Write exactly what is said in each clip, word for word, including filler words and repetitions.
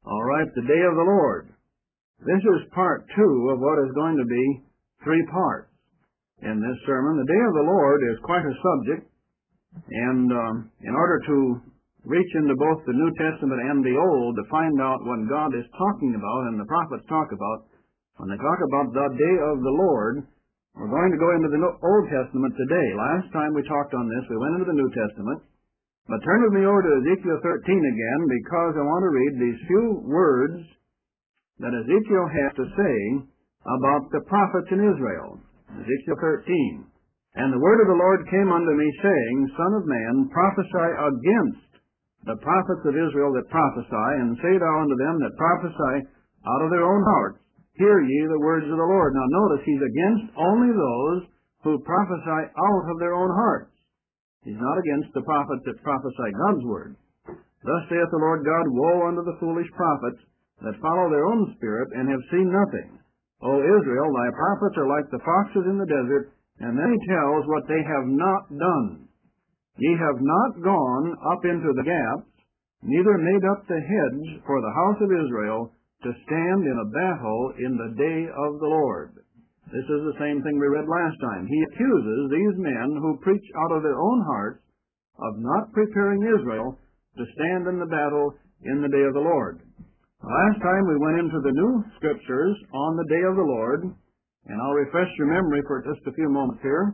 All right, the day of the Lord. This is part two of what is going to be three parts in this sermon. The day of the Lord is quite a subject, and um, in order to reach into both the New Testament and the Old to find out what God is talking about and the prophets talk about, when they talk about the day of the Lord, we're going to go into the Old Testament today. Last time we talked on this, we went into the New Testament. But turn with me over to Ezekiel thirteen again, because I want to read these few words that Ezekiel has to say about the prophets in Israel. Ezekiel thirteen. And the word of the Lord came unto me, saying, Son of man, prophesy against the prophets of Israel that prophesy, and say thou unto them that prophesy out of their own hearts, Hear ye the words of the Lord. Now notice, he's against only those who prophesy out of their own hearts. He's not against the prophets that prophesy God's word. Thus saith the Lord God, Woe unto the foolish prophets that follow their own spirit, and have seen nothing. O Israel, thy prophets are like the foxes in the desert, and then he tells what they have not done. Ye have not gone up into the gaps, neither made up the hedge for the house of Israel, to stand in a battle in the day of the Lord. This is the same thing we read last time. He accuses these men who preach out of their own hearts of not preparing Israel to stand in the battle in the day of the Lord. Last time we went into the new scriptures on the day of the Lord, and I'll refresh your memory for just a few moments here,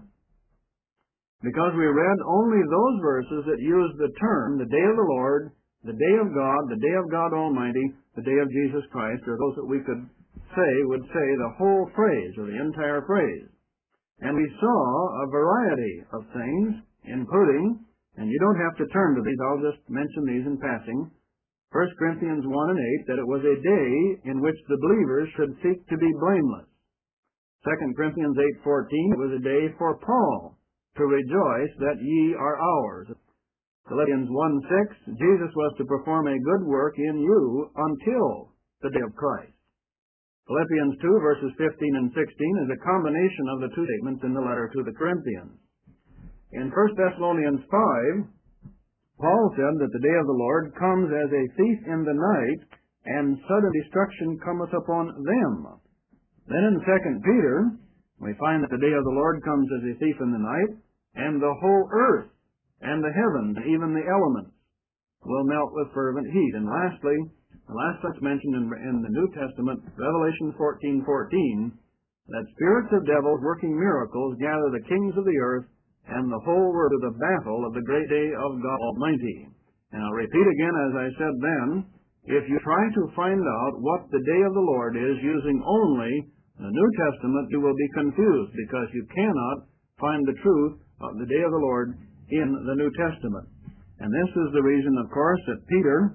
because we read only those verses that use the term, the day of the Lord, the day of God, the day of God Almighty, the day of Jesus Christ, or those that we could say would say the whole phrase, or the entire phrase. And we saw a variety of things, including, and you don't have to turn to these, I'll just mention these in passing, First Corinthians one and eight, that it was a day in which the believers should seek to be blameless. Second Corinthians eight fourteen, it was a day for Paul to rejoice that ye are ours. Philippians one six, Jesus was to perform a good work in you until the day of Christ. Philippians two, verses fifteen and sixteen, is a combination of the two statements in the letter to the Corinthians. In First Thessalonians five, Paul said that the day of the Lord comes as a thief in the night, and sudden destruction cometh upon them. Then in Second Peter, we find that the day of the Lord comes as a thief in the night, and the whole earth, and the heavens, even the elements, will melt with fervent heat. And lastly, the last such mentioned in, in the New Testament, Revelation fourteen fourteen, that spirits of devils working miracles gather the kings of the earth and the whole world to the battle of the great day of God Almighty. And I'll repeat again, as I said then, if you try to find out what the day of the Lord is using only the New Testament, you will be confused, because you cannot find the truth of the day of the Lord in the New Testament. And this is the reason, of course, that Peter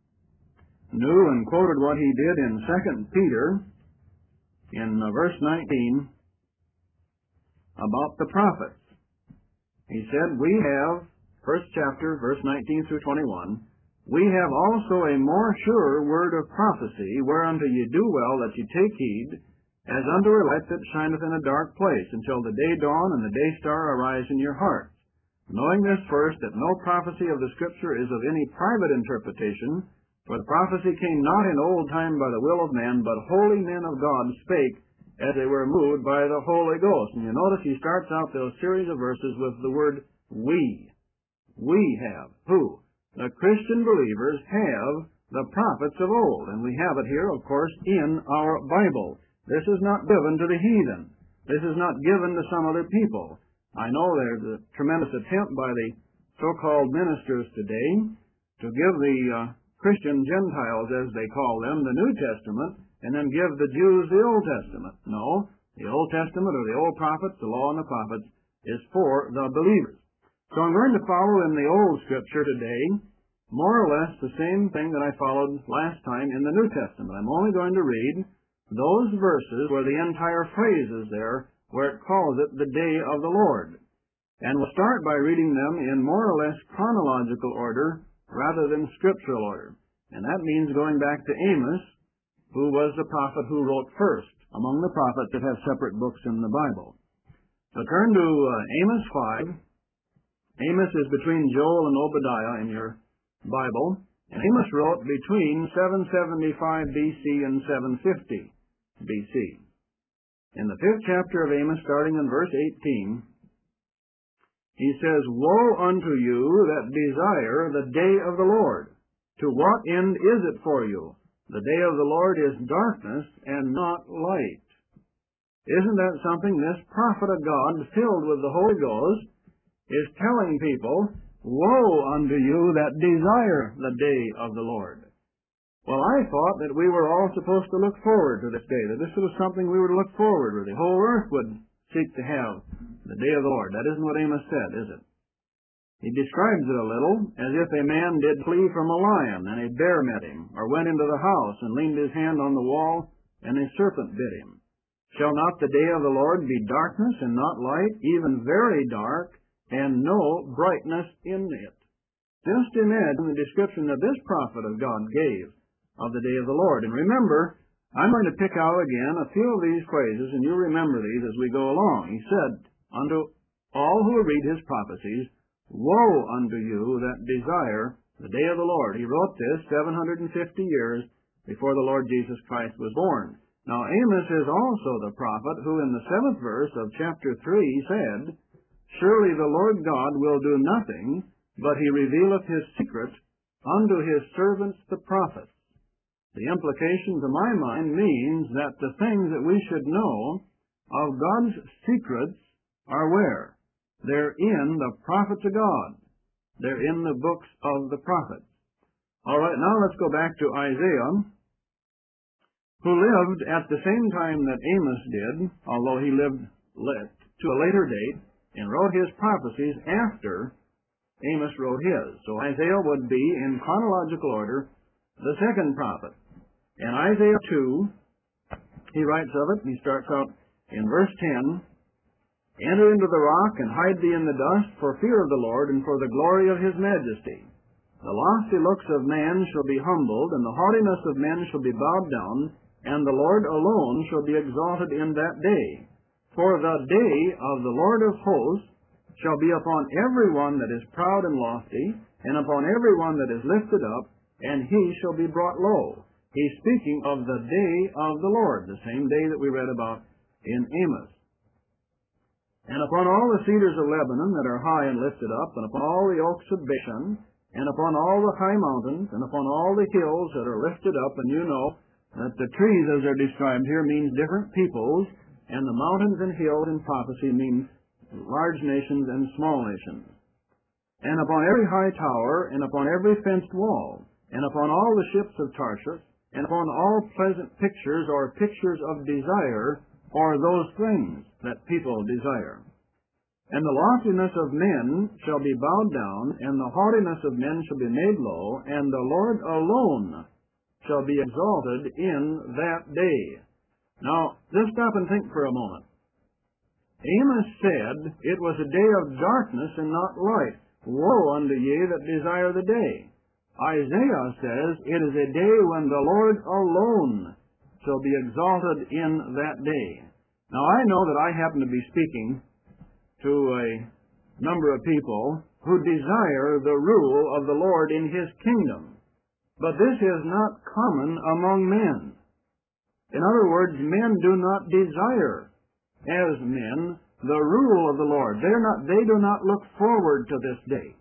knew and quoted what he did in Second Peter in verse nineteen about the prophets. He said, we have, first chapter, verse nineteen through twenty-one, we have also a more sure word of prophecy, whereunto ye do well that ye take heed, as unto a light that shineth in a dark place, until the day dawn and the day star arise in your hearts. Knowing this first, that no prophecy of the Scripture is of any private interpretation, for the prophecy came not in old time by the will of man, but holy men of God spake as they were moved by the Holy Ghost. And you notice he starts out those series of verses with the word we. We have. Who? The Christian believers have the prophets of old. And we have it here, of course, in our Bible. This is not given to the heathen. This is not given to some other people. I know there's a tremendous attempt by the so-called ministers today to give the uh, Christian Gentiles, as they call them, the New Testament, and then give the Jews the Old Testament. No, the Old Testament, or the Old Prophets, the Law and the Prophets, is for the believers. So I'm going to follow in the Old Scripture today more or less the same thing that I followed last time in the New Testament. I'm only going to read those verses where the entire phrase is there, where it calls it the day of the Lord. And we'll start by reading them in more or less chronological order rather than scriptural order. And that means going back to Amos, who was the prophet who wrote first among the prophets that have separate books in the Bible. So turn to uh, Amos five. Amos is between Joel and Obadiah in your Bible. And Amos wrote between seven seventy-five B C and seven fifty B C. In the fifth chapter of Amos, starting in verse eighteen, he says, Woe unto you that desire the day of the Lord! To what end is it for you? The day of the Lord is darkness and not light. Isn't that something? This prophet of God, filled with the Holy Ghost, is telling people, Woe unto you that desire the day of the Lord. Well, I thought that we were all supposed to look forward to this day, that this was something we were to look forward to. The whole earth would seek to have the day of the Lord. That isn't what Amos said, is it? He describes it a little as if a man did flee from a lion, and a bear met him, or went into the house and leaned his hand on the wall, and a serpent bit him. Shall not the day of the Lord be darkness and not light, even very dark, and no brightness in it? Just imagine the description that this prophet of God gave of the day of the Lord. And remember, I'm going to pick out again a few of these phrases, and you'll remember these as we go along. He said, Unto all who read his prophecies, Woe unto you that desire the day of the Lord. He wrote this seven hundred fifty years before the Lord Jesus Christ was born. Now Amos is also the prophet who in the seventh verse of chapter three said, Surely the Lord God will do nothing, but he revealeth his secret unto his servants the prophets. The implication to my mind means that the things that we should know of God's secrets are where? They're in the prophets of God. They're in the books of the prophets. All right, now let's go back to Isaiah, who lived at the same time that Amos did, although he lived to a later date, and wrote his prophecies after Amos wrote his. So Isaiah would be, in chronological order, the second prophet. In Isaiah two, he writes of it, he starts out in verse ten, Enter into the rock, and hide thee in the dust, for fear of the Lord, and for the glory of his majesty. The lofty looks of man shall be humbled, and the haughtiness of men shall be bowed down, and the Lord alone shall be exalted in that day. For the day of the Lord of hosts shall be upon every one that is proud and lofty, and upon every one that is lifted up, and he shall be brought low. He's speaking of the day of the Lord, the same day that we read about in Amos. And upon all the cedars of Lebanon that are high and lifted up, and upon all the oaks of Bashan, and upon all the high mountains, and upon all the hills that are lifted up, and you know that the trees as they're described here means different peoples, and the mountains and hills in prophecy mean large nations and small nations. And upon every high tower, and upon every fenced wall, and upon all the ships of Tarshish, and upon all pleasant pictures or pictures of desire, or those things that people desire. And the loftiness of men shall be bowed down, and the haughtiness of men shall be made low, and the Lord alone shall be exalted in that day. Now, just stop and think for a moment. Amos said it was a day of darkness and not light. Woe unto ye that desire the day. Isaiah says it is a day when the Lord alone shall be exalted in that day. Now, I know that I happen to be speaking to a number of people who desire the rule of the Lord in his kingdom. But this is not common among men. In other words, men do not desire, as men, the rule of the Lord. They're not, they do not look forward to this day.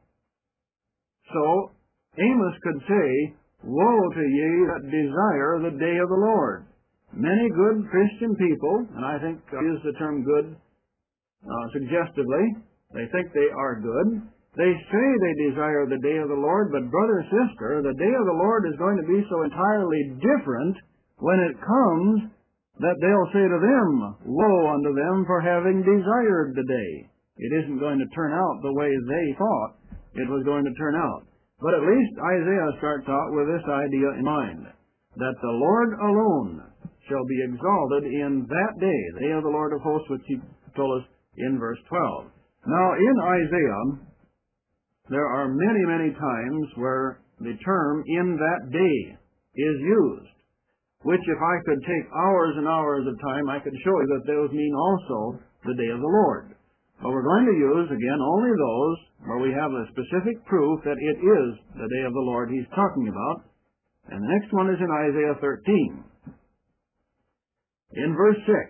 So, Amos could say, Woe to ye that desire the day of the Lord. Many good Christian people, and I think I use the term good uh, suggestively, they think they are good. They say they desire the day of the Lord, but brother, sister, the day of the Lord is going to be so entirely different when it comes that they'll say to them, Woe unto them for having desired the day. It isn't going to turn out the way they thought it was going to turn out. But at least Isaiah starts out with this idea in mind, that the Lord alone shall be exalted in that day, the day of the Lord of hosts, which he told us in verse twelve. Now, in Isaiah, there are many, many times where the term in that day is used, which if I could take hours and hours of time, I could show you that those mean also the day of the Lord. But we're going to use, again, only those where we have a specific proof that it is the day of the Lord he's talking about. And the next one is in Isaiah thirteen. In verse six,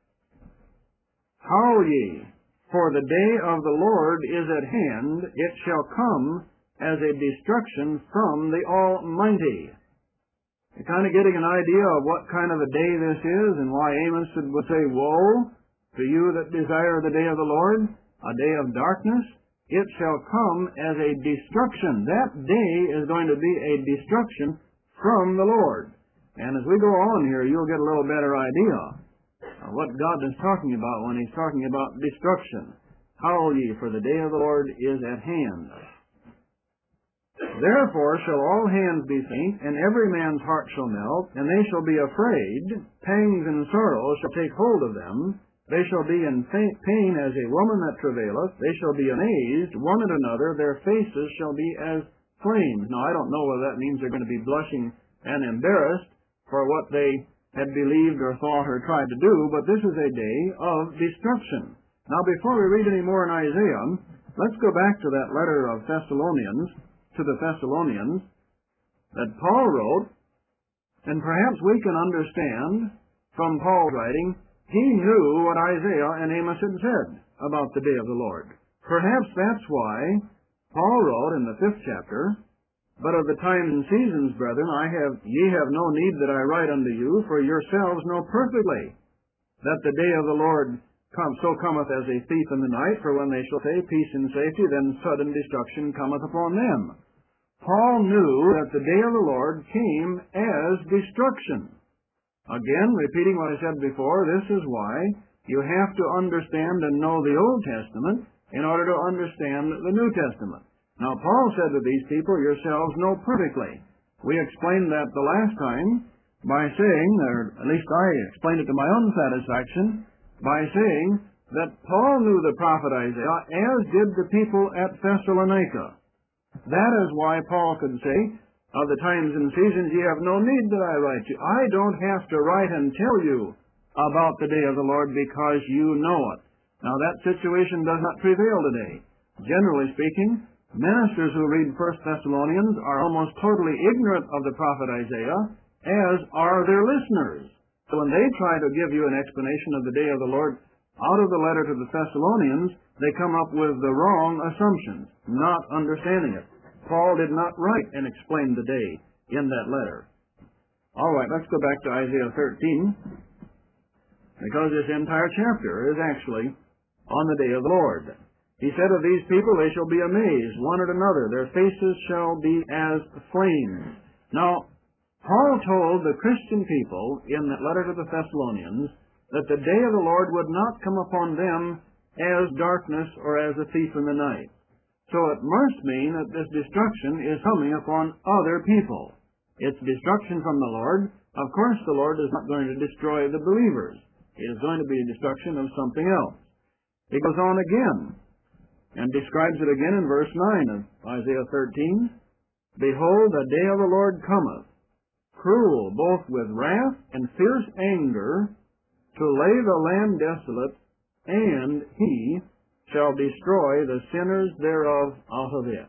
Howl ye, for the day of the Lord is at hand, it shall come as a destruction from the Almighty. You're kind of getting an idea of what kind of a day this is and why Amos would say, Woe to you that desire the day of the Lord, a day of darkness. It shall come as a destruction. That day is going to be a destruction from the Lord. And as we go on here, you'll get a little better idea of what God is talking about when he's talking about destruction. Howl ye, for the day of the Lord is at hand. Therefore shall all hands be faint, and every man's heart shall melt, and they shall be afraid. Pangs and sorrows shall take hold of them. They shall be in pain as a woman that travaileth. They shall be amazed one at another. Their faces shall be as flames. Now, I don't know whether that means they're going to be blushing and embarrassed for what they had believed or thought or tried to do, but this is a day of destruction. Now, before we read any more in Isaiah, let's go back to that letter of Thessalonians, to the Thessalonians, that Paul wrote, and perhaps we can understand from Paul's writing, he knew what Isaiah and Amos had said about the day of the Lord. Perhaps that's why Paul wrote in the fifth chapter, But of the times and seasons, brethren, I have ye have no need that I write unto you, for yourselves know perfectly that the day of the Lord come, so cometh as a thief in the night. For when they shall say, Peace and safety, then sudden destruction cometh upon them. Paul knew that the day of the Lord came as destruction. Again, repeating what I said before, this is why you have to understand and know the Old Testament in order to understand the New Testament. Now, Paul said to these people, yourselves know perfectly. We explained that the last time by saying, or at least I explained it to my own satisfaction, by saying that Paul knew the prophet Isaiah, as did the people at Thessalonica. That is why Paul could say, of the times and seasons ye have no need that I write you. I don't have to write and tell you about the day of the Lord because you know it. Now, that situation does not prevail today. Generally speaking, ministers who read First Thessalonians are almost totally ignorant of the prophet Isaiah, as are their listeners. So when they try to give you an explanation of the day of the Lord out of the letter to the Thessalonians, they come up with the wrong assumptions, not understanding it. Paul did not write and explain the day in that letter. All right, let's go back to Isaiah thirteen, because this entire chapter is actually on the day of the Lord. He said of these people, they shall be amazed one at another. Their faces shall be as flames. Now, Paul told the Christian people in that letter to the Thessalonians that the day of the Lord would not come upon them as darkness or as a thief in the night. So it must mean that this destruction is coming upon other people. It's destruction from the Lord. Of course, the Lord is not going to destroy the believers. It is going to be a destruction of something else. He goes on again and describes it again in verse nine of Isaiah thirteen. Behold, the day of the Lord cometh, cruel both with wrath and fierce anger, to lay the land desolate, and he shall destroy the sinners thereof out of it.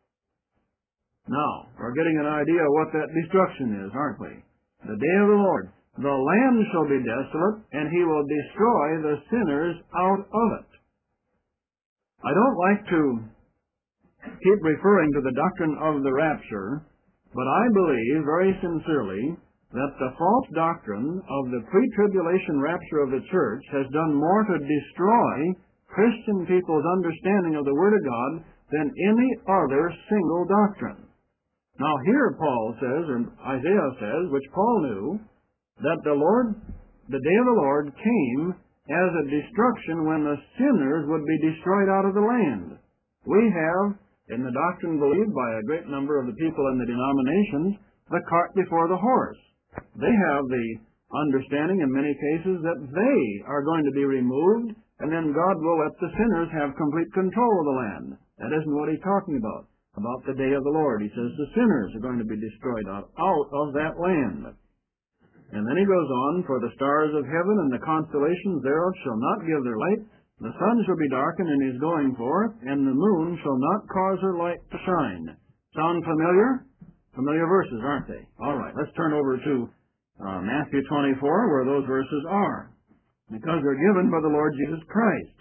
Now, we're getting an idea of what that destruction is, aren't we? The day of the Lord. The land shall be desolate, and he will destroy the sinners out of it. I don't like to keep referring to the doctrine of the rapture, but I believe very sincerely that the false doctrine of the pre-tribulation rapture of the church has done more to destroy Christian people's understanding of the Word of God than any other single doctrine. Now here Paul says, or Isaiah says, which Paul knew, that the Lord, the day of the Lord came as a destruction when the sinners would be destroyed out of the land. We have, in the doctrine believed by a great number of the people in the denominations, the cart before the horse. They have the understanding in many cases that they are going to be removed, and then God will let the sinners have complete control of the land. That isn't what he's talking about, about the day of the Lord. He says the sinners are going to be destroyed out, out of that land. And then he goes on, for the stars of heaven and the constellations thereof shall not give their light, The sun shall be darkened in his going forth, and the moon shall not cause her light to shine. Sound familiar? Familiar verses, aren't they? All right, let's turn over to uh, Matthew twenty-four, where those verses are, because they're given by the Lord Jesus Christ.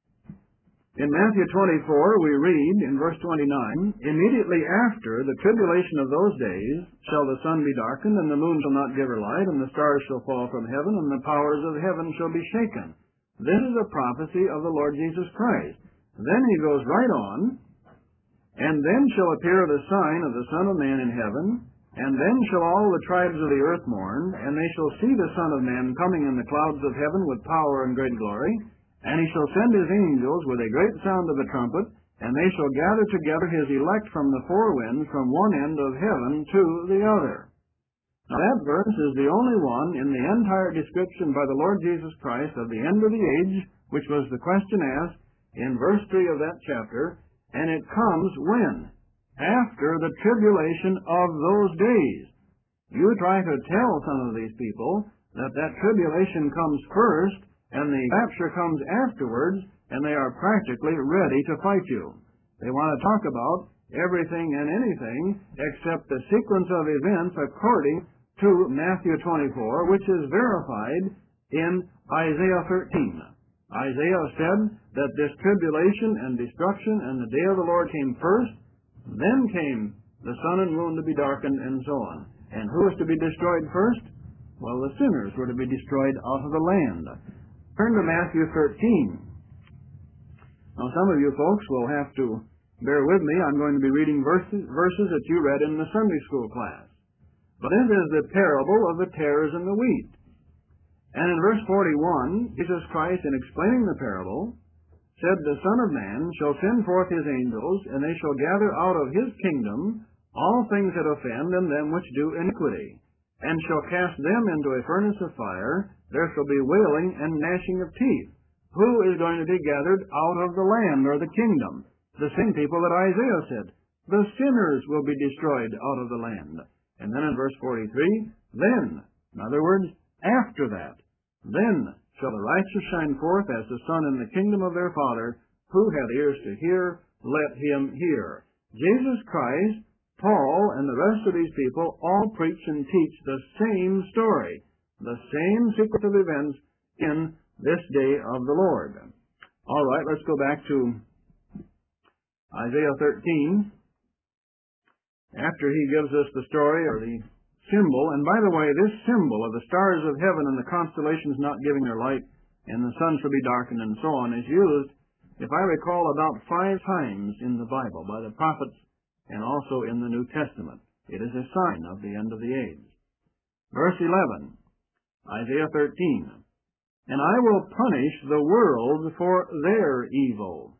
In Matthew twenty-four, we read in verse twenty-nine, "Immediately after the tribulation of those days shall the sun be darkened, and the moon shall not give her light, and the stars shall fall from heaven, and the powers of heaven shall be shaken." This is a prophecy of the Lord Jesus Christ. Then he goes right on, "And then shall appear the sign of the Son of Man in heaven, and then shall all the tribes of the earth mourn, and they shall see the Son of Man coming in the clouds of heaven with power and great glory. And he shall send his angels with a great sound of a trumpet, and they shall gather together his elect from the four winds, from one end of heaven to the other." Now that verse is the only one in the entire description by the Lord Jesus Christ of the end of the age, which was the question asked in verse three of that chapter, and it comes when? After the tribulation of those days. You try to tell some of these people that that tribulation comes first, and the rapture comes afterwards, and they are practically ready to fight you. They want to talk about everything and anything except the sequence of events according to Matthew twenty-four, which is verified in Isaiah thirteen. Isaiah said that this tribulation and destruction and the day of the Lord came first, then came the sun and moon to be darkened, and so on. And who was to be destroyed first? Well, the sinners were to be destroyed out of the land. Turn to Matthew thirteen. Now, some of you folks will have to bear with me. I'm going to be reading verses, verses that you read in the Sunday school class. But this is the parable of the tares and the wheat. And in verse forty-one, Jesus Christ, in explaining the parable, said, "The Son of Man shall send forth his angels, and they shall gather out of his kingdom all things that offend, and them which do iniquity, and shall cast them into a furnace of fire. There shall be wailing and gnashing of teeth." Who is going to be gathered out of the land or the kingdom? The same people that Isaiah said. The sinners will be destroyed out of the land. And then in verse forty-three, "Then," in other words, after that, "then shall the righteous shine forth as the sun in the kingdom of their Father. Who hath ears to hear, let him hear." Jesus Christ, Paul, and the rest of these people all preach and teach the same story, the same sequence of events in this day of the Lord. All right, let's go back to Isaiah thirteen. After he gives us the story or the symbol, and by the way, this symbol of the stars of heaven and the constellations not giving their light, and the sun shall be darkened, and so on, is used, if I recall, about five times in the Bible by the prophets and also in the New Testament. It is a sign of the end of the age. Verse eleven, Isaiah thirteen, "And I will punish the world for their evil."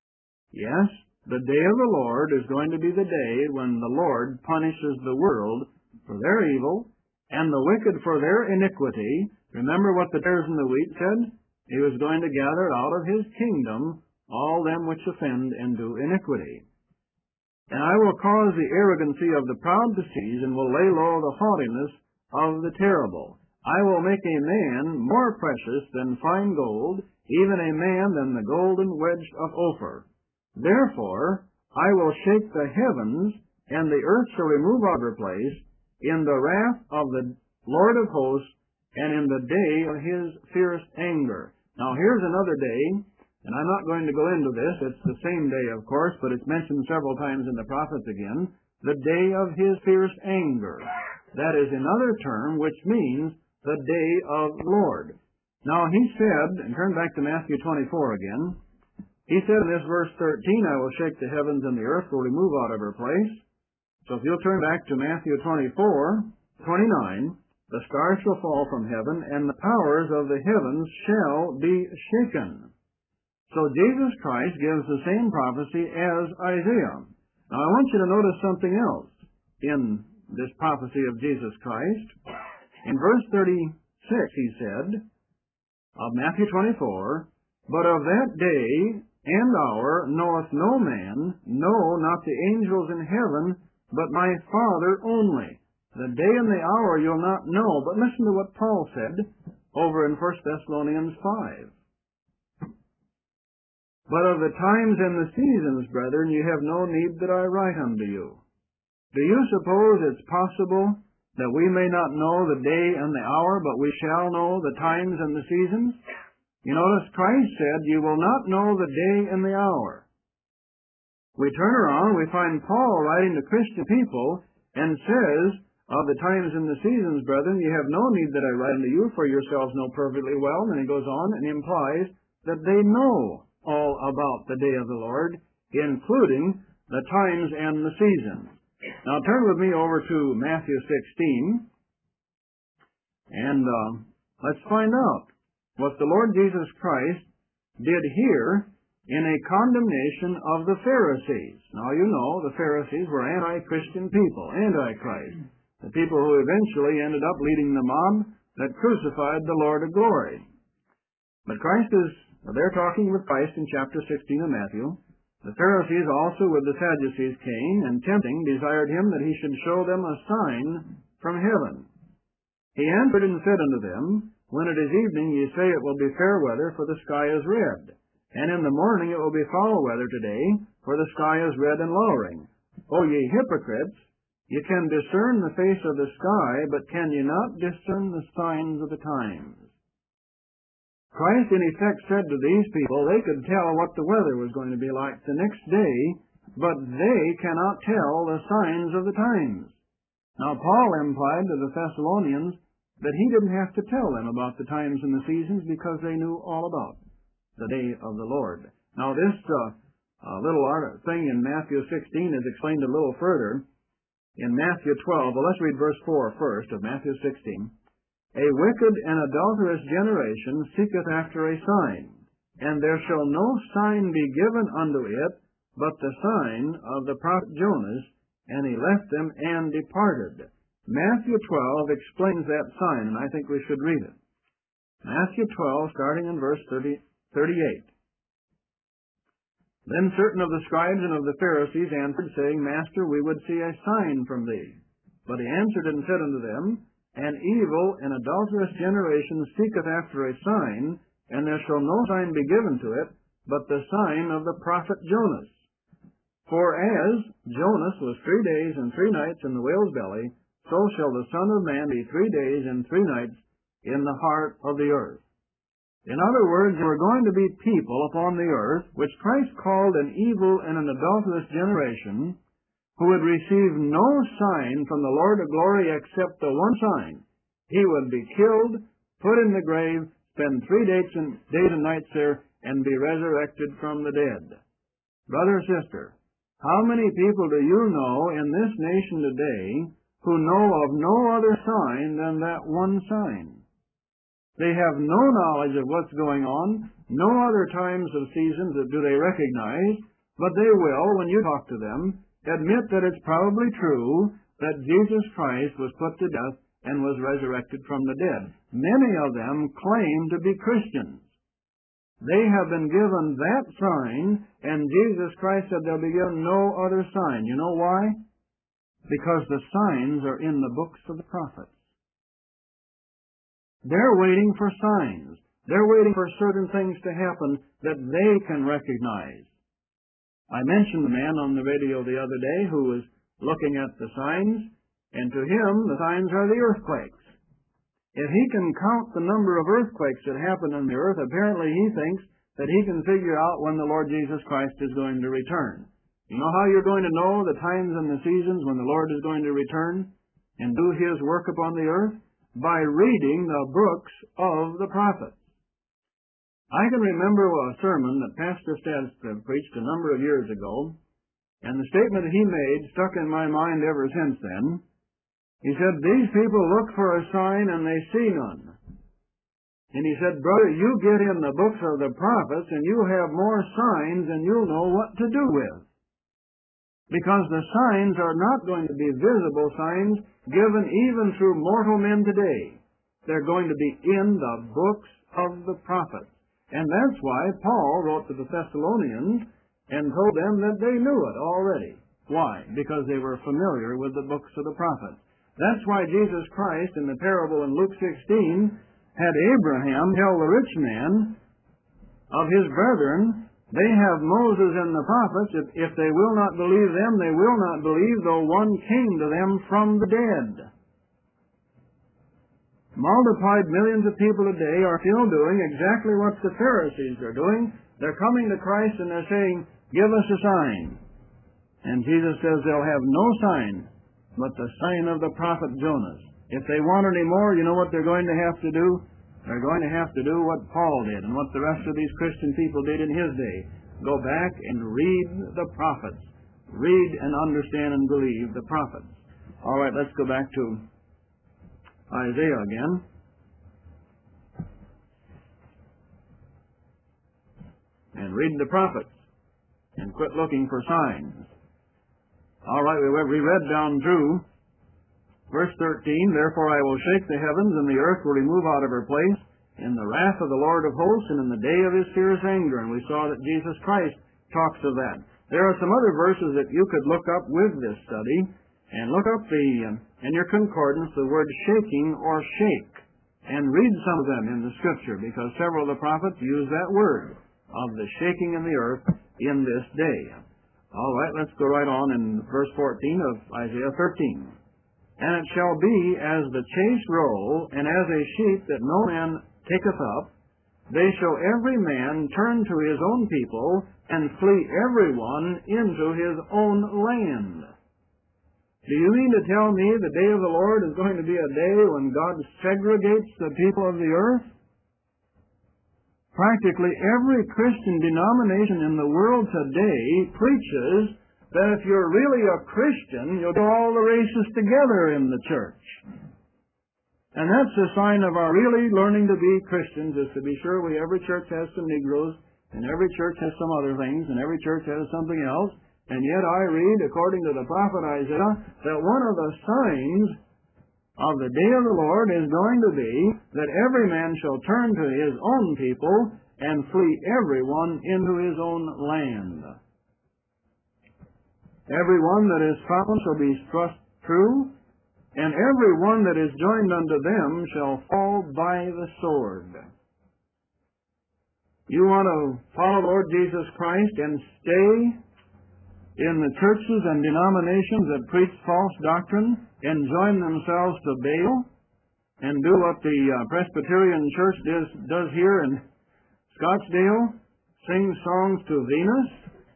Yes, the day of the Lord is going to be the day when the Lord punishes the world for their evil and the wicked for their iniquity. Remember what the tares and the wheat said? He was going to gather out of his kingdom all them which offend and do iniquity. "And I will cause the arrogancy of the proud to cease, and will lay low the haughtiness of the terrible. I will make a man more precious than fine gold, even a man than the golden wedge of Ophir. Therefore I will shake the heavens, and the earth shall remove out of her place, in the wrath of the Lord of hosts, and in the day of his fierce anger." Now here's another day, and I'm not going to go into this. It's the same day, of course, but it's mentioned several times in the prophets again. The day of his fierce anger. That is another term which means the day of the Lord. Now he said, and turn back to Matthew twenty-four again, he said in this verse thirteen, "I will shake the heavens, and the earth will remove out of her place." So if you'll turn back to Matthew twenty-four, twenty-nine, "The stars shall fall from heaven, and the powers of the heavens shall be shaken." So Jesus Christ gives the same prophecy as Isaiah. Now I want you to notice something else in this prophecy of Jesus Christ. In verse thirty-six he said, of Matthew twenty-four, "But of that day and hour knoweth no man, no, not the angels in heaven, but my Father only." The day and the hour you'll not know, but listen to what Paul said over in First Thessalonians five. But of the times and the seasons, brethren, you have no need that I write unto you. Do you suppose it's possible that we may not know the day and the hour, but we shall know the times and the seasons? You notice Christ said, you will not know the day and the hour. We turn around, we find Paul writing to Christian people and says, of the times and the seasons, brethren, you have no need that I write unto you, for yourselves know perfectly well. And he goes on and implies that they know all about the day of the Lord, including the times and the seasons. Now turn with me over to Matthew sixteen, and uh, let's find out what the Lord Jesus Christ did here in a condemnation of the Pharisees. Now you know the Pharisees were anti-Christian people, anti-Christ, the people who eventually ended up leading the mob that crucified the Lord of glory. But Christ is, they're talking with Christ in chapter sixteen of Matthew. The Pharisees also with the Sadducees came, and tempting desired him that he should show them a sign from heaven. He answered and said unto them, when it is evening, ye say it will be fair weather, for the sky is red. And in the morning it will be foul weather today, for the sky is red and lowering. O ye hypocrites, ye can discern the face of the sky, but can ye not discern the signs of the times? Christ in effect said to these people they could tell what the weather was going to be like the next day, but they cannot tell the signs of the times. Now Paul implied to the Thessalonians that he didn't have to tell them about the times and the seasons because they knew all about the day of the Lord. Now this uh, uh, little art thing in Matthew sixteen is explained a little further in Matthew twelve. Well, let's read verse four first of Matthew sixteen. A wicked and adulterous generation seeketh after a sign, and there shall no sign be given unto it, but the sign of the prophet Jonas. And he left them and departed. Matthew twelve explains that sign, and I think we should read it. Matthew twelve, starting in verse thirty, thirty-eight. Then certain of the scribes and of the Pharisees answered, saying, Master, we would see a sign from thee. But he answered and said unto them, An evil and adulterous generation seeketh after a sign, and there shall no sign be given to it, but the sign of the prophet Jonas. For as Jonas was three days and three nights in the whale's belly, so shall the Son of Man be three days and three nights in the heart of the earth. In other words, there were going to be people upon the earth, which Christ called an evil and an adulterous generation, who would receive no sign from the Lord of glory except the one sign. He would be killed, put in the grave, spend three days and, days and nights there, and be resurrected from the dead. Brother, sister, how many people do you know in this nation today who know of no other sign than that one sign? They have no knowledge of what's going on, no other times of seasons that do they recognize, but they will, when you talk to them, admit that it's probably true that Jesus Christ was put to death and was resurrected from the dead. Many of them claim to be Christians. They have been given that sign, and Jesus Christ said they'll be given no other sign. You know why? Because the signs are in the books of the prophets. They're waiting for signs. They're waiting for certain things to happen that they can recognize. I mentioned the man on the radio the other day who was looking at the signs, and to him the signs are the earthquakes. If he can count the number of earthquakes that happen on the earth, apparently he thinks that he can figure out when the Lord Jesus Christ is going to return. You know how you're going to know the times and the seasons when the Lord is going to return and do His work upon the earth? By reading the books of the prophets. I can remember a sermon that Pastor Stadstead preached a number of years ago, and the statement that he made stuck in my mind ever since then. He said, these people look for a sign and they see none. And he said, brother, you get in the books of the prophets and you have more signs than you'll know what to do with. Because the signs are not going to be visible signs given even through mortal men today. They're going to be in the books of the prophets. And that's why Paul wrote to the Thessalonians and told them that they knew it already. Why? Because they were familiar with the books of the prophets. That's why Jesus Christ, in the parable in Luke sixteen, had Abraham tell the rich man of his brethren They have Moses and the prophets. If, if they will not believe them, they will not believe, though one came to them from the dead. Multiplied millions of people today are still doing exactly what the Pharisees are doing. They're coming to Christ and they're saying, give us a sign. And Jesus says they'll have no sign but the sign of the prophet Jonas. If they want any more, you know what they're going to have to do? They're going to have to do what Paul did and what the rest of these Christian people did in his day. Go back and read the prophets. Read and understand and believe the prophets. All right, let's go back to Isaiah again. And read the prophets. And quit looking for signs. All right, we, we read down through verse thirteen, therefore I will shake the heavens, and the earth will remove out of her place, in the wrath of the Lord of hosts, and in the day of his fierce anger. And we saw that Jesus Christ talks of that. There are some other verses that you could look up with this study, and look up the, in your concordance, the word shaking or shake, and read some of them in the Scripture, because several of the prophets use that word of the shaking in the earth in this day. All right, let's go right on in verse fourteen of Isaiah thirteen. And it shall be as the chase roll, and as a sheep that no man taketh up, they shall every man turn to his own people, and flee every one into his own land. Do you mean to tell me the day of the Lord is going to be a day when God segregates the people of the earth? Practically every Christian denomination in the world today preaches that if you're really a Christian, you'll do all the races together in the church. And that's a sign of our really learning to be Christians, is to be sure we every church has some Negroes, and every church has some other things, and every church has something else. And yet I read, according to the prophet Isaiah, that one of the signs of the day of the Lord is going to be that every man shall turn to his own people and flee every one into his own land. Every one that is found shall be thrust through, and every one that is joined unto them shall fall by the sword. You want to follow Lord Jesus Christ and stay in the churches and denominations that preach false doctrine and join themselves to Baal and do what the uh, Presbyterian Church does, does here in Scottsdale, sing songs to Venus,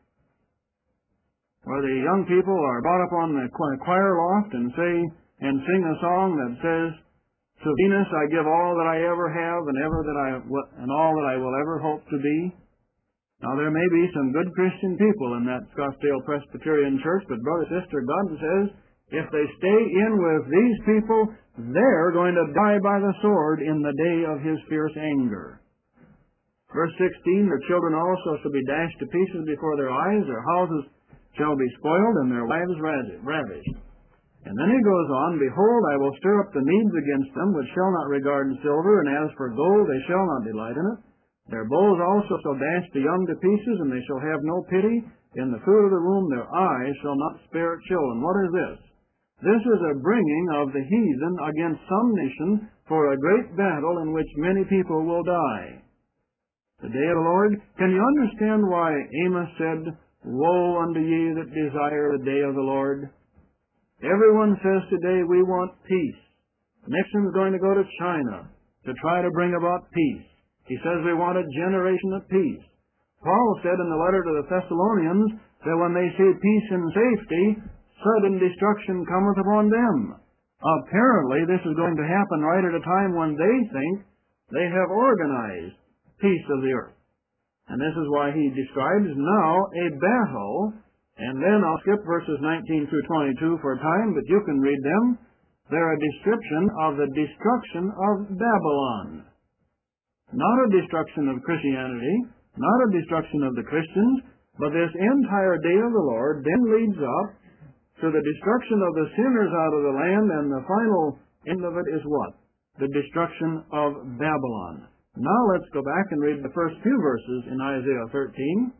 where the young people are brought up on the choir loft and say and sing a song that says, to Venus I give all that I ever have and ever that I and all that I will ever hope to be. Now there may be some good Christian people in that Scottsdale Presbyterian Church, but brother, sister, God says if they stay in with these people, they're going to die by the sword in the day of his fierce anger. Verse sixteen, their children also shall be dashed to pieces before their eyes, their houses shall be spoiled, and their wives ravished. And then he goes on, behold, I will stir up the Medes against them, which shall not regard silver, and as for gold, they shall not delight in it. Their bows also shall dash the young to pieces, and they shall have no pity. In the fruit of the womb their eyes shall not spare children. What is this? This is a bringing of the heathen against some nation for a great battle in which many people will die. The day of the Lord. Can you understand why Amos said, woe unto ye that desire the day of the Lord? Everyone says today we want peace. Nixon's going to go to China to try to bring about peace. He says we want a generation of peace. Paul said in the letter to the Thessalonians that when they see peace and safety, sudden destruction cometh upon them. Apparently this is going to happen right at a time when they think they have organized peace of the earth. And this is why he describes now a battle. And then I'll skip verses nineteen through twenty-two for time, but you can read them. They're a description of the destruction of Babylon. Not a destruction of Christianity, not a destruction of the Christians, but this entire day of the Lord then leads up to the destruction of the sinners out of the land, and the final end of it is what? The destruction of Babylon. Now let's go back and read the first few verses in Isaiah thirteen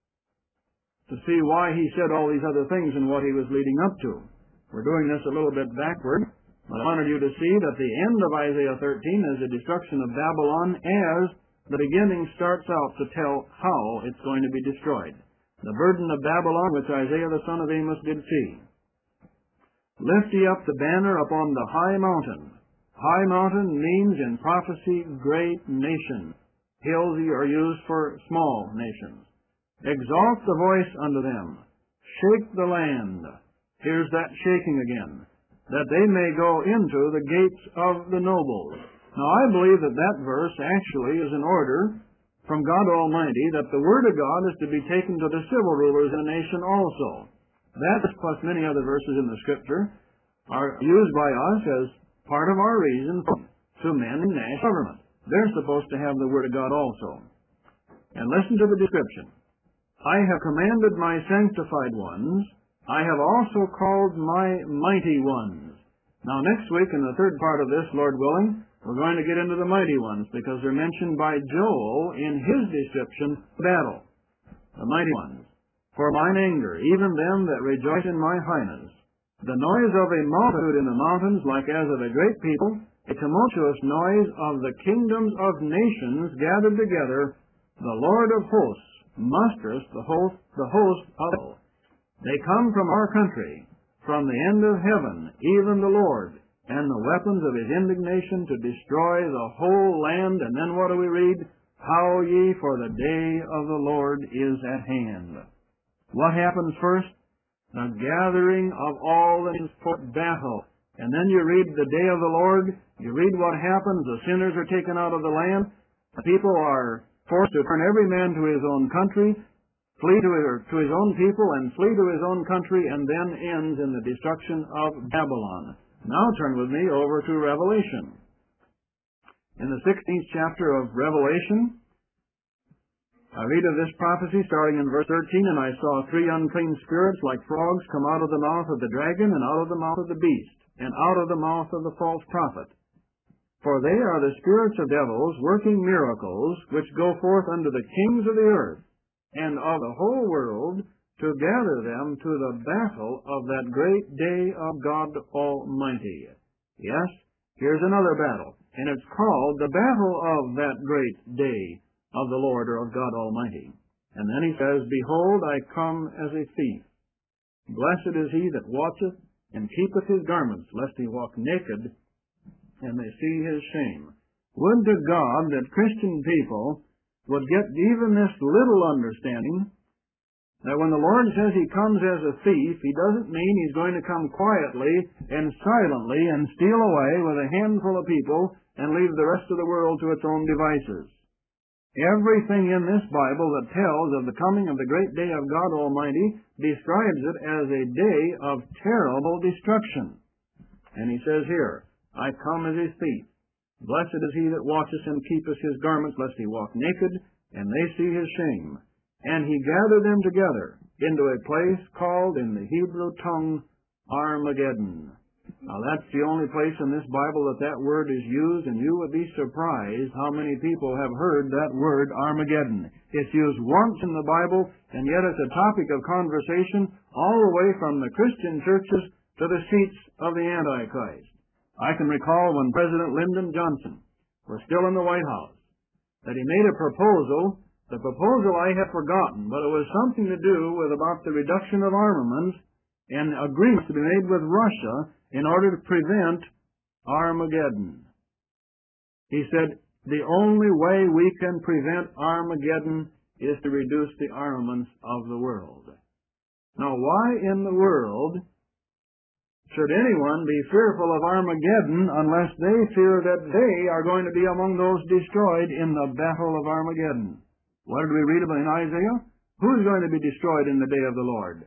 to see why he said all these other things and what he was leading up to. We're doing this a little bit backward, but I wanted you to see that the end of Isaiah thirteen is the destruction of Babylon as the beginning starts out to tell how it's going to be destroyed. The burden of Babylon, which Isaiah the son of Amos did see. Lift ye up the banner upon the high mountain. High mountain means in prophecy great nation. Hills are used for small nations. Exalt the voice unto them. Shake the land. Here's that shaking again. That they may go into the gates of the nobles. Now I believe that that verse actually is an order from God Almighty that the Word of God is to be taken to the civil rulers in the nation also. That, plus many other verses in the Scripture, are used by us as part of our reason to men in national government. They're supposed to have the Word of God also. And listen to the description. I have commanded my sanctified ones. I have also called my mighty ones. Now next week, in the third part of this, Lord willing, we're going to get into the mighty ones, because they're mentioned by Joel in his description of battle. The mighty ones. For mine anger, even them that rejoice in my highness. The noise of a multitude in the mountains, like as of a great people, a tumultuous noise of the kingdoms of nations gathered together. The Lord of hosts mustereth the host, the host of all. They come from our country, from the end of heaven, even the Lord, and the weapons of his indignation to destroy the whole land. And then what do we read? Howl ye, for the day of the Lord is at hand. What happens first? The gathering of all that is for battle. And then you read the day of the Lord. You read what happens. The sinners are taken out of the land. The people are forced to turn every man to his own country, flee to his, to his own people, and flee to his own country, and then ends in the destruction of Babylon. Now turn with me over to Revelation. In the sixteenth chapter of Revelation, I read of this prophecy starting in verse thirteen, and I saw three unclean spirits like frogs come out of the mouth of the dragon, and out of the mouth of the beast, and out of the mouth of the false prophet. For they are the spirits of devils, working miracles, which go forth unto the kings of the earth, and of the whole world, to gather them to the battle of that great day of God Almighty. Yes, here's another battle, and it's called the battle of that great day of the Lord or of God Almighty. And then he says, Behold, I come as a thief. Blessed is he that watcheth and keepeth his garments, lest he walk naked, and they see his shame. Would to God that Christian people would get even this little understanding, that when the Lord says he comes as a thief, he doesn't mean he's going to come quietly and silently and steal away with a handful of people and leave the rest of the world to its own devices. Everything in this Bible that tells of the coming of the great day of God Almighty describes it as a day of terrible destruction. And he says here, I come as a thief. Blessed is he that watcheth and keepeth his garments, lest he walk naked, and they see his shame. And he gathered them together into a place called in the Hebrew tongue Armageddon. Now that's the only place in this Bible that that word is used, and you would be surprised how many people have heard that word Armageddon. It's used once in the Bible, and yet it's a topic of conversation all the way from the Christian churches to the seats of the Antichrist. I can recall when President Lyndon Johnson was still in the White House, that he made a proposal. The proposal I have forgotten, but it was something to do with about the reduction of armaments and agreements to be made with Russia in order to prevent Armageddon. He said, the only way we can prevent Armageddon is to reduce the armaments of the world. Now, why in the world should anyone be fearful of Armageddon unless they fear that they are going to be among those destroyed in the battle of Armageddon? What did we read about in Isaiah? Who's going to be destroyed in the day of the Lord?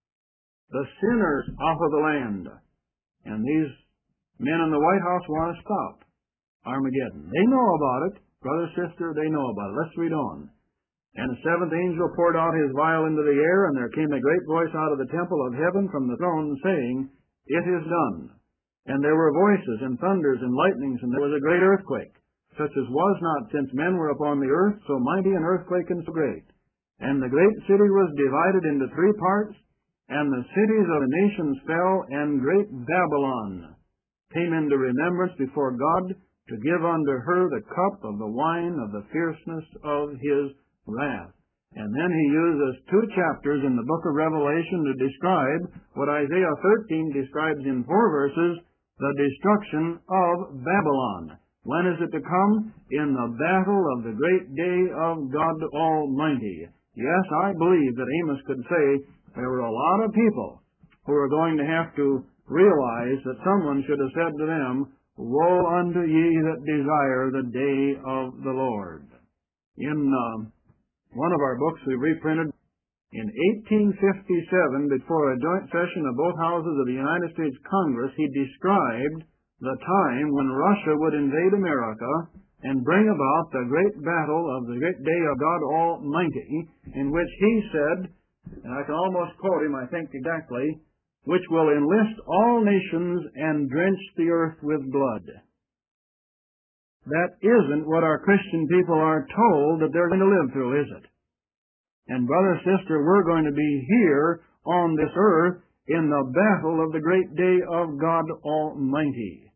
The sinners off of the land. And these men in the White House want to stop Armageddon. They know about it. Brother, sister, they know about it. Let's read on. And the seventh angel poured out his vial into the air, and there came a great voice out of the temple of heaven from the throne, saying, It is done. And there were voices, and thunders, and lightnings, and there was a great earthquake, such as was not since men were upon the earth, so mighty an earthquake and so great. And the great city was divided into three parts, and the cities of the nations fell, and great Babylon came into remembrance before God, to give unto her the cup of the wine of the fierceness of his wrath. And then he uses two chapters in the book of Revelation to describe what Isaiah thirteen describes in four verses, the destruction of Babylon. When is it to come? In the battle of the great day of God Almighty. Yes, I believe that Amos could say there were a lot of people who are going to have to realize that someone should have said to them, woe unto ye that desire the day of the Lord. In uh, one of our books we reprinted in eighteen fifty-seven, before a joint session of both houses of the United States Congress, he described the time when Russia would invade America and bring about the great battle of the great day of God Almighty, in which he said, and I can almost quote him, I think exactly, which will enlist all nations and drench the earth with blood. That isn't what our Christian people are told that they're going to live through, is it? And brother, sister, we're going to be here on this earth in the battle of the great day of God Almighty.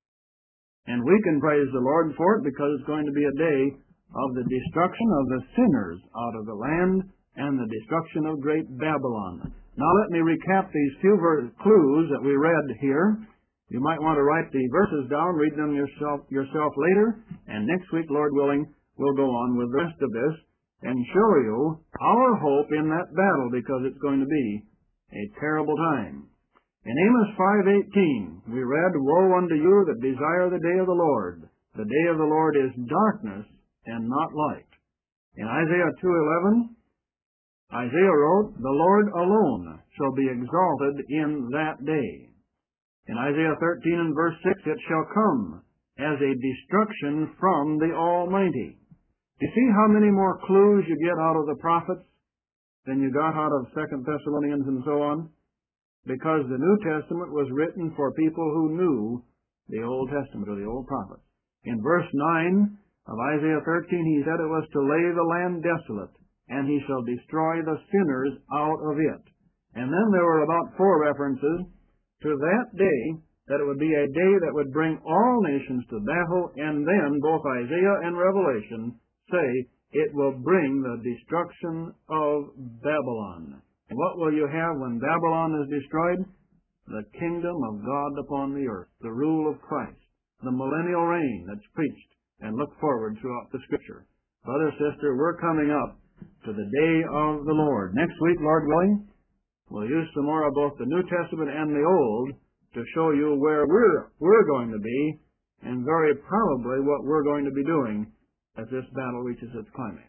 And we can praise the Lord for it because it's going to be a day of the destruction of the sinners out of the land and the destruction of great Babylon. Now let me recap these few clues that we read here. You might want to write the verses down, read them yourself, yourself later, and next week, Lord willing, we'll go on with the rest of this and show you our hope in that battle, because it's going to be a terrible time. In Amos five eighteen, we read, woe unto you that desire the day of the Lord. The day of the Lord is darkness and not light. In Isaiah two eleven, Isaiah wrote, the Lord alone shall be exalted in that day. In Isaiah thirteen and verse six, it shall come as a destruction from the Almighty. Do you see how many more clues you get out of the prophets than you got out of Second Thessalonians and so on? Because the New Testament was written for people who knew the Old Testament or the Old prophets. In verse nine of Isaiah thirteen, he said it was to lay the land desolate, and he shall destroy the sinners out of it. And then there were about four references to that day, that it would be a day that would bring all nations to battle, and then both Isaiah and Revelation say it will bring the destruction of Babylon. And what will you have when Babylon is destroyed? The kingdom of God upon the earth, the rule of Christ, the millennial reign that's preached and looked forward throughout the Scripture. Brother, sister, we're coming up to the day of the Lord. Next week, Lord willing, we'll use some more of both the New Testament and the Old to show you where we're, we're going to be, and very probably what we're going to be doing as this battle reaches its climax.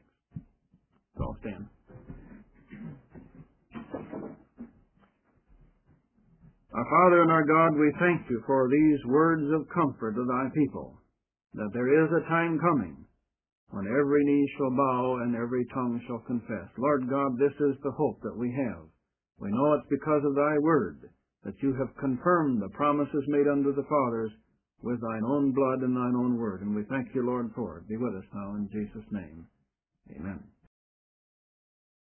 So I'll stand. Our Father and our God, we thank you for these words of comfort to thy people, that there is a time coming when every knee shall bow and every tongue shall confess. Lord God, this is the hope that we have. We know it's because of thy word that you have confirmed the promises made unto the fathers with thine own blood and thine own word. And we thank you, Lord, for it. Be with us now in Jesus' name. Amen.